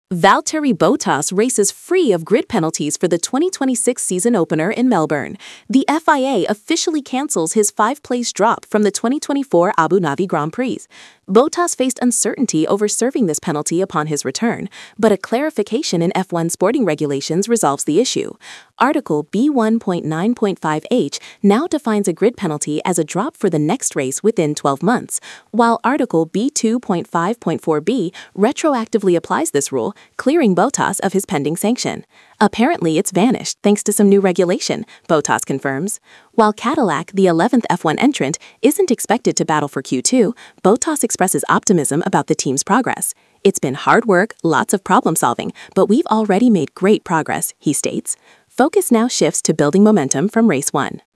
Valtteri Bottas races free of grid penalties for the 2026 season opener in Melbourne. The FIA officially cancels his five-place drop from the 2024 Abu Dhabi Grand Prix. Bottas faced uncertainty over serving this penalty upon his return, but a clarification in F1 sporting regulations resolves the issue. Article B1.9.5H now defines a grid penalty as a drop for the next race within 12 months, while Article B2.5.4b retroactively applies this rule, clearing Bottas of his pending sanction. Apparently, it's vanished thanks to some new regulation, Bottas confirms. While Cadillac, the 11th F1 entrant, isn't expected to battle for Q2, Bottas expresses optimism about the team's progress. "It's been hard work, lots of problem solving, but we've already made great progress," he states. Focus now shifts to building momentum from race 1.